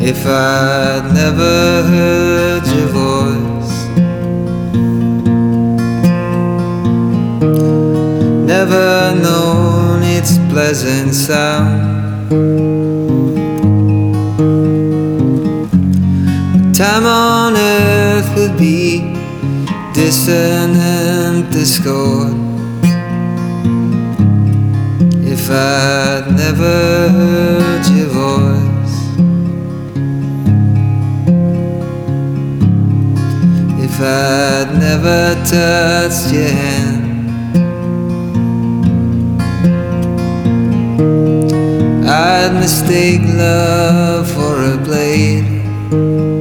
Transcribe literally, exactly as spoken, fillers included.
If I'd never heard your voice, never known its pleasant sound, time on earth would be dissonant discord. If I'd never heard your voice, if I'd never touched your hand, I'd mistake love for a blade,